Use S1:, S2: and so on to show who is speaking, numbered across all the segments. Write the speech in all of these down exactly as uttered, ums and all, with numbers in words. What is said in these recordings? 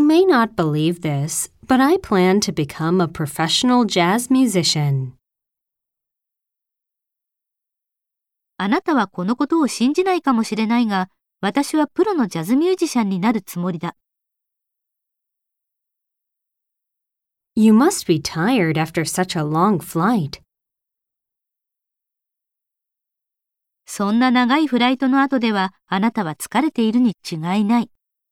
S1: may not believe this, but I plan to become a professional jazz musician.
S2: あなたはこのことを信じないかもしれないが、私はプロのジャズミュージシャンになるつもりだ。
S1: You must be tired after such a long flight.
S2: そんな長いフライトの後では、あなたは疲れているに違いない。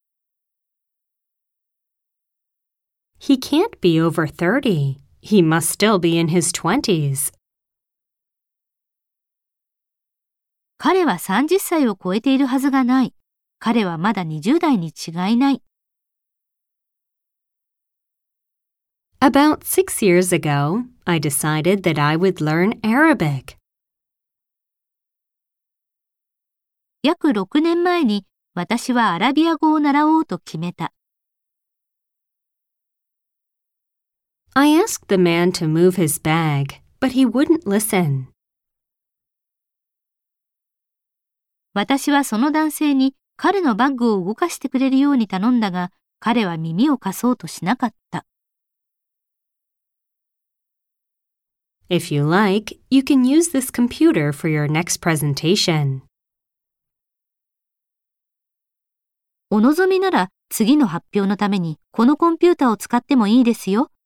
S1: He can't be over thirty. He must still be in his twenties.
S2: 彼はさんじゅっさいを超えているはずがない。彼はまだにじゅう代に違いない。
S1: About six years ago, I decided that I would learn Arabic.
S2: 約ろくねんまえに私はアラビア語を習おうと決めた。
S1: I asked the man to move his bag, but he wouldn't listen.
S2: 私はその男性に彼のバッグを動かしてくれるように頼んだが、彼は耳を貸そうとしなかった。
S1: If you like, you can use this computer for your next presentation.
S2: お望みなら次の発表のためにこのコンピュータを使ってもいいですよ。